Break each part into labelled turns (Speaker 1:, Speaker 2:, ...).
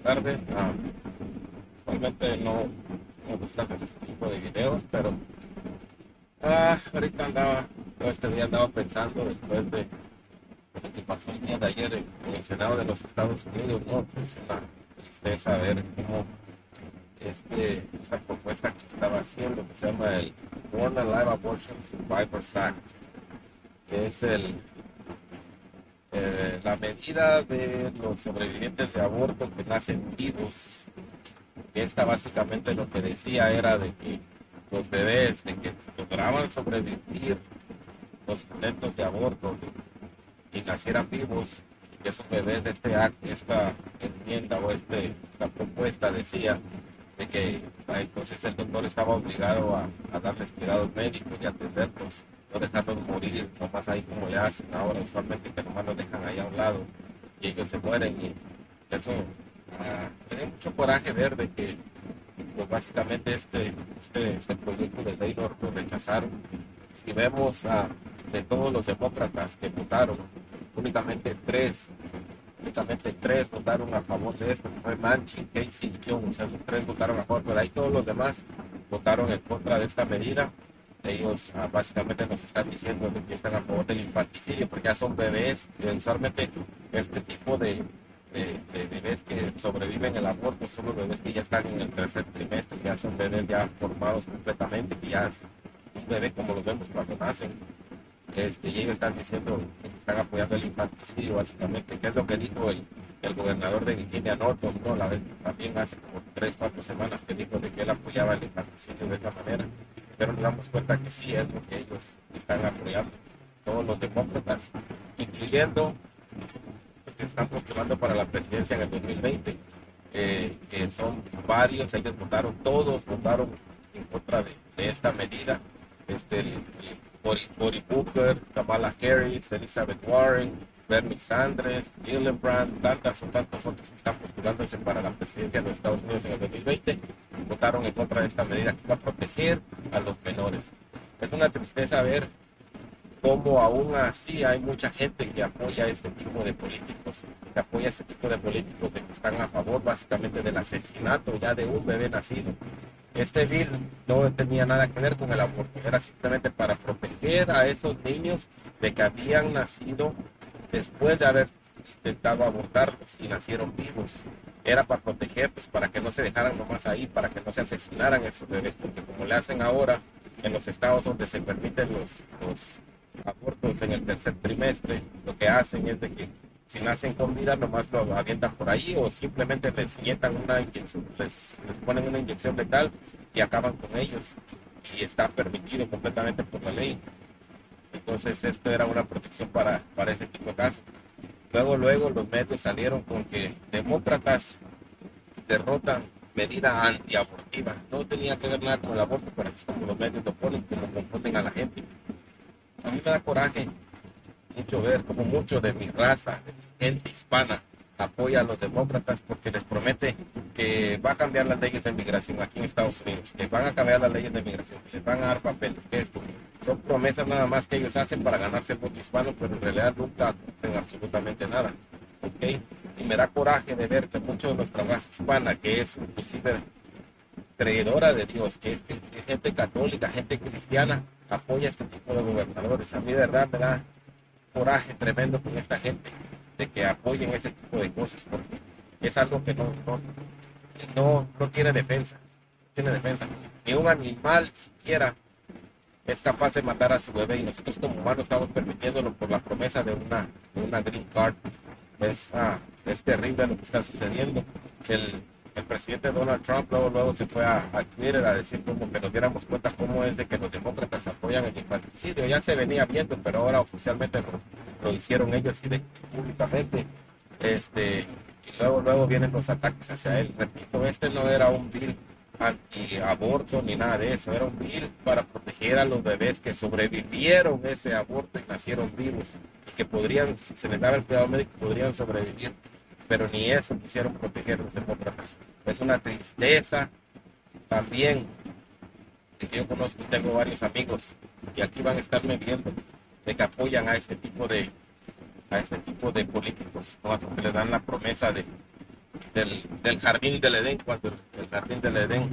Speaker 1: tardes. Usualmente no me gusta hacer este tipo de videos, pero ahorita todo este día andaba pensando después de lo que pasó el día de ayer en el Senado de los Estados Unidos, ¿no? Es una tristeza ver cómo esta propuesta que estaba haciendo, que se llama el Born Alive Abortion Survivors Act, que es la medida de los sobrevivientes de aborto que nacen vivos. Esta básicamente lo que decía era de que los bebés de que lograban sobrevivir los intentos de aborto y nacieran vivos, que esos bebés de esta enmienda o esta propuesta decía de que entonces el doctor estaba obligado a darles cuidados médicos y atenderlos, no dejarlos morir nomás ahí como le hacen ahora usualmente, que nomás los dejan ahí a un lado y ellos se mueren. Y eso me dio mucho coraje ver de que pues básicamente este proyecto de ley lo rechazaron. Si vemos de todos los demócratas que votaron, únicamente tres votaron a favor de esto, fue Manchin, Casey y Jones, o sea, esos tres votaron a favor, pero ahí todos los demás votaron en contra de esta medida. Ellos básicamente nos están diciendo de que están a favor del infanticidio, porque ya son bebés, usualmente este tipo de bebés que sobreviven el aborto son los bebés que ya están en el tercer trimestre, ya son bebés ya formados completamente, que ya es un bebé como los vemos cuando nacen. Y ellos están diciendo que están apoyando el infanticidio, básicamente, que es lo que dijo el gobernador de Virginia, Norton, ¿no? La vez, también hace como 3 o 4 semanas que dijo de que él apoyaba el infanticidio de esta manera, pero nos damos cuenta que sí es lo que ellos están apoyando, todos los demócratas, incluyendo los que están postulando para la presidencia en el 2020, que son varios. Ellos todos votaron en contra de esta medida. Cory Booker, Kamala Harris, Elizabeth Warren, Bernie Sanders, Gillibrand, tantos otros que están postulándose para la presidencia de los Estados Unidos en el 2020, votaron en contra de esta medida que va a proteger a los menores. Es una tristeza ver cómo aún así hay mucha gente que apoya este tipo de políticos, de que están a favor básicamente del asesinato ya de un bebé nacido. Este bill no tenía nada que ver con el aborto, era simplemente para proteger a esos niños de que habían nacido después de haber intentado abortarlos y nacieron vivos. Era para protegerlos, para que no se dejaran nomás ahí, para que no se asesinaran esos bebés, porque como le hacen ahora en los estados donde se permiten los abortos en el tercer trimestre, lo que hacen es de que si nacen con vida nomás lo avientan por ahí, o simplemente les inyectan una inyección, les ponen una inyección letal y acaban con ellos, y está permitido completamente por la ley. Entonces esto era una protección para ese tipo de casos. Luego los medios salieron con que demócratas derrotan medida antiabortiva. No tenía que ver nada con el aborto, pero es como los medios lo ponen, como confunden a la gente. A mí me da coraje mucho ver como mucho de mi raza, de mi gente hispana, apoya a los demócratas porque les promete que va a cambiar las leyes de migración aquí en Estados Unidos, que van a cambiar las leyes de migración, que les van a dar papeles, que esto. Son promesas nada más que ellos hacen para ganarse el voto hispano, pero en realidad nunca cumplen absolutamente nada. ¿Okay? Y me da coraje de ver que mucho de nuestra raza hispana, que es inclusive creedora de Dios, que es gente católica, gente cristiana, apoya este tipo de gobernadores. A mí de verdad me da coraje tremendo con esta gente de que apoyen ese tipo de cosas, porque es algo que no tiene defensa. Ni un animal siquiera es capaz de matar a su bebé, y nosotros como humanos estamos permitiéndolo por la promesa de una green card. Es terrible lo que está sucediendo. El presidente Donald Trump luego se fue a Twitter a decir como que nos diéramos cuenta cómo es de que los demócratas apoyan el infanticidio. Ya se venía viendo, pero ahora oficialmente lo hicieron ellos y públicamente. Y luego vienen los ataques hacia él. Repito, no era un bill anti-aborto ni nada de eso, era un bill para proteger a los bebés que sobrevivieron ese aborto y nacieron vivos, y que podrían, si se les daba el cuidado médico, podrían sobrevivir, pero ni eso quisieron proteger los demócratas. Es una tristeza también de que yo conozco y tengo varios amigos y aquí van a estarme viendo, de que apoyan a este tipo de políticos, ¿no? Que les dan la promesa del jardín del Edén, cuando el jardín del Edén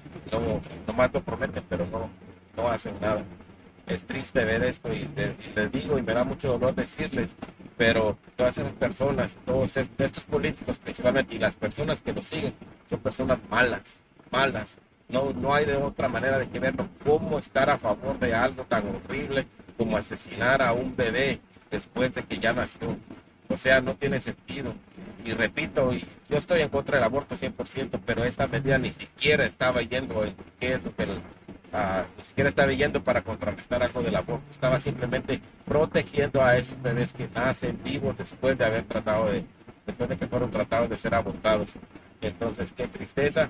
Speaker 1: nomás lo prometen, pero no hacen nada. Es triste ver esto y les digo, y me da mucho dolor decirles, pero todas esas personas, todos estos políticos principalmente, y las personas que los siguen, son personas malas, malas. No hay de otra manera de que verlo. ¿Cómo estar a favor de algo tan horrible como asesinar a un bebé después de que ya nació? O sea, no tiene sentido. Y repito, yo estoy en contra del aborto 100%, pero esta medida ni siquiera estaba yendo en qué es lo que ni siquiera estaba yendo para contrarrestar algo del aborto. Estaba simplemente protegiendo a esos bebés que nacen vivos después de después de que fueron tratados de ser abortados. Entonces, qué tristeza.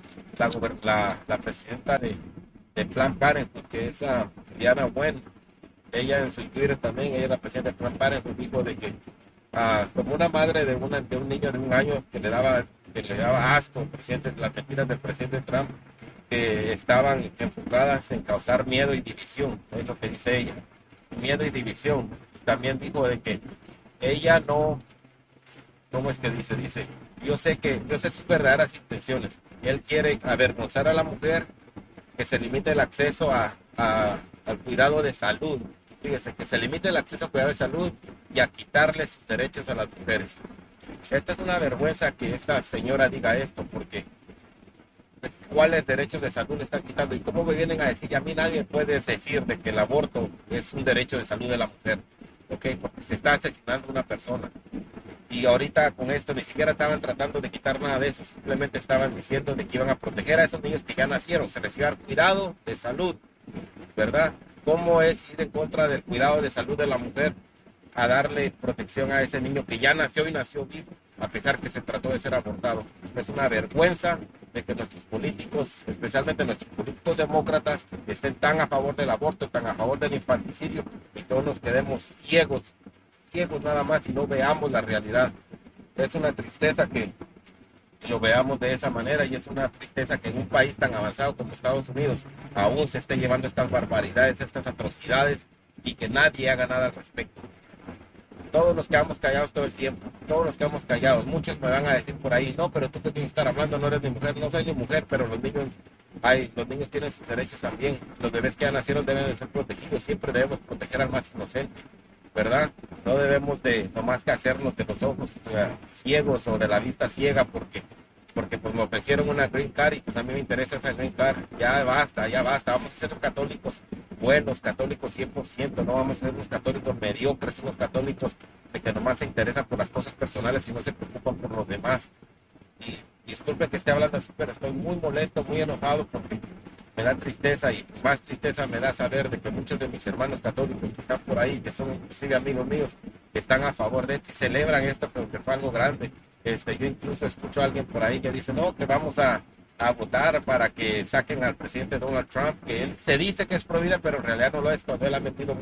Speaker 1: La presidenta de Planned Parenthood, que es Diana Wen, ella en su Twitter también, ella es la presidenta de Planned Parenthood, dijo de que como una madre de un niño de 1 año que le daba asco las mentiras del presidente Trump, que estaban enfocadas en causar miedo y división, es lo que dice ella, miedo y división. También dijo de que ella no, ¿cómo es que dice? Dice, yo sé sus verdaderas intenciones. Él quiere avergonzar a la mujer, que se limite el acceso al cuidado de salud. Fíjese, que se limite el acceso al cuidado de salud y a quitarle sus derechos a las mujeres. Esta es una vergüenza que esta señora diga esto, porque ¿cuáles derechos de salud le están quitando? ¿Y cómo me vienen a decir? A mí nadie puede decir de que el aborto es un derecho de salud de la mujer, ¿ok? Porque se está asesinando a una persona. Y ahorita con esto ni siquiera estaban tratando de quitar nada de eso, simplemente estaban diciendo de que iban a proteger a esos niños que ya nacieron, se les iba a dar cuidado de salud, ¿verdad? ¿Cómo es ir en contra del cuidado de salud de la mujer a darle protección a ese niño que ya nació y nació vivo, a pesar que se trató de ser abortado? Es una vergüenza de que nuestros políticos, especialmente nuestros políticos demócratas, estén tan a favor del aborto, tan a favor del infanticidio, y todos nos quedemos ciegos nada más y no veamos la realidad. Es una tristeza que lo veamos de esa manera, y es una tristeza que en un país tan avanzado como Estados Unidos aún se esté llevando estas barbaridades, estas atrocidades, y que nadie haga nada al respecto. Todos nos quedamos callados todo el tiempo, todos nos quedamos callados. Muchos me van a decir por ahí, no, pero tú que tienes que estar hablando, no eres ni mujer. No soy ni mujer, pero los niños tienen sus derechos también. Los bebés que ya nacieron deben de ser protegidos. Siempre debemos proteger al más inocente, ¿verdad? No debemos de nomás que hacernos de los ojos ciegos o de la vista ciega porque pues me ofrecieron una green card y pues a mí me interesa esa green card. Ya basta, vamos a ser católicos buenos, católicos 100%, no vamos a ser unos católicos mediocres, unos católicos de que nomás se interesan por las cosas personales y no se preocupan por los demás. Y disculpe que esté hablando así, pero estoy muy molesto, muy enojado, porque me da tristeza, y más tristeza me da saber de que muchos de mis hermanos católicos que están por ahí, que son inclusive amigos míos, están a favor de esto y celebran esto como que fue algo grande. Yo incluso escucho a alguien por ahí que dice, no, que vamos a votar para que saquen al presidente Donald Trump, que él se dice que es pro vida, pero en realidad no lo es, cuando él ha metido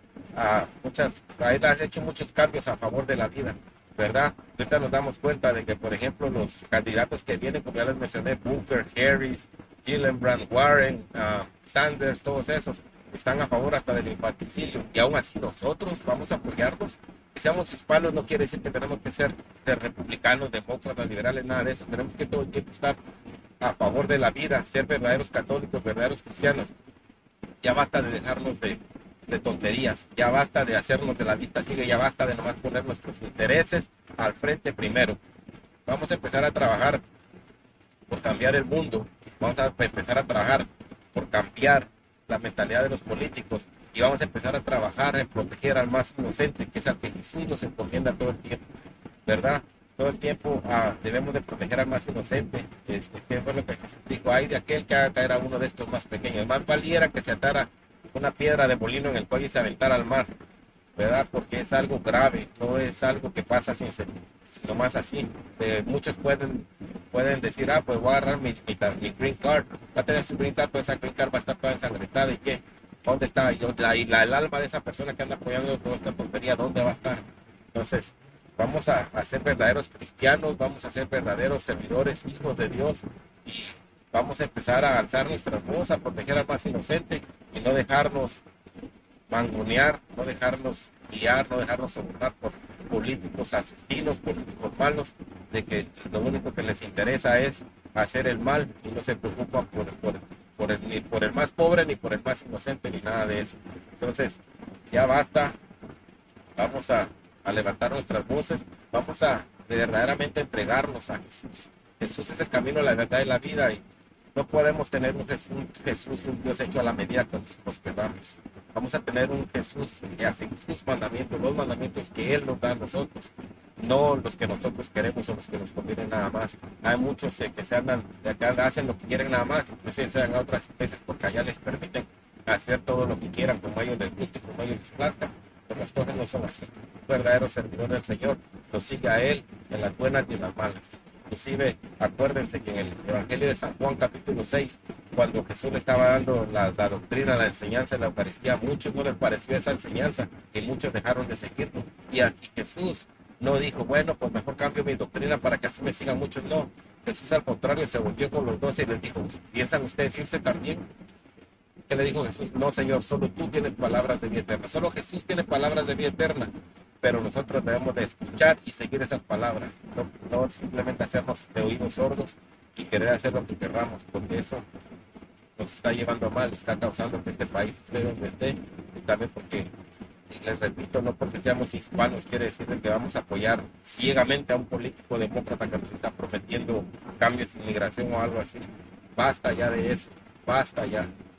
Speaker 1: él ha hecho muchos cambios a favor de la vida, ¿verdad? Ahorita nos damos cuenta de que, por ejemplo, los candidatos que vienen, como ya les mencioné, Booker, Harris, Gillibrand, Warren, Sanders, todos esos, están a favor hasta del infanticidio, y aún así nosotros vamos a apoyarlos. Que seamos hispanos no quiere decir que tenemos que ser de republicanos, demócratas, liberales, nada de eso. Tenemos que todo el tiempo estar a favor de la vida, ser verdaderos católicos, verdaderos cristianos. Ya basta de dejarnos de tonterías, ya basta de hacernos de la vista ciega, ya basta de nomás poner nuestros intereses al frente primero. Vamos a empezar a trabajar por cambiar el mundo, vamos a empezar a trabajar por cambiar la mentalidad de los políticos, y vamos a empezar a trabajar en proteger al más inocente, que es al que Jesús nos encomienda todo el tiempo, ¿verdad? Todo el tiempo debemos de proteger al más inocente. ¿Qué fue lo que Jesús dijo? Ay de aquel que haga caer a uno de estos más pequeños. Más valiera que se atara una piedra de molino en el cuello y se aventara al mar, ¿verdad? Porque es algo grave, no es algo que pasa sino más así. Muchos pueden decir, pues voy a agarrar mi green card, va a tener su green card, pues esa green card va a estar toda ensangrentada, ¿y qué? ¿Dónde está? El alma de esa persona que anda apoyando toda esta tontería, ¿dónde va a estar? Entonces, vamos a ser verdaderos cristianos, vamos a ser verdaderos servidores, hijos de Dios, y vamos a empezar a alzar nuestras voz, a proteger al más inocente, y no dejarnos mangonear, no dejarnos guiar, no dejarnos sobornar por políticos asesinos, políticos malos, de que lo único que les interesa es hacer el mal y no se preocupan ni por el más pobre, ni por el más inocente, ni nada de eso. Entonces, ya basta, vamos a levantar nuestras voces, vamos a verdaderamente entregarnos a Jesús. Jesús es el camino, la verdad y la vida, y no podemos tener un Jesús, un Dios hecho a la medida que nos queramos. Vamos a tener un Jesús que hace sus mandamientos, los mandamientos que Él nos da a nosotros, no los que nosotros queremos o los que nos convienen nada más. Hay muchos que se andan, de acá hacen lo que quieren nada más, inclusive se dan a otras iglesias porque allá les permiten hacer todo lo que quieran, como a ellos les guste, como a ellos les plazca, pero las cosas no son así. Un verdadero servidor del Señor lo sigue a Él en las buenas y en las malas. Inclusive, acuérdense que en el Evangelio de San Juan, capítulo 6, cuando Jesús le estaba dando la doctrina, la enseñanza de la Eucaristía, a muchos no les pareció esa enseñanza y muchos dejaron de seguirlo. Y aquí Jesús no dijo, bueno, pues mejor cambio mi doctrina para que así me sigan muchos. No, Jesús al contrario se volvió con los 12 y les dijo, ¿piensan ustedes irse también? ¿Qué le dijo Jesús? No, Señor, solo tú tienes palabras de vida eterna. Solo Jesús tiene palabras de vida eterna. Pero nosotros debemos de escuchar y seguir esas palabras. No simplemente hacernos de oídos sordos y querer hacer lo que querramos, porque eso nos está llevando a mal, está causando que este país esté donde esté. Y también porque, les repito, no porque seamos hispanos quiere decir que vamos a apoyar ciegamente a un político demócrata que nos está prometiendo cambios de inmigración o algo así. Basta ya de eso, basta ya.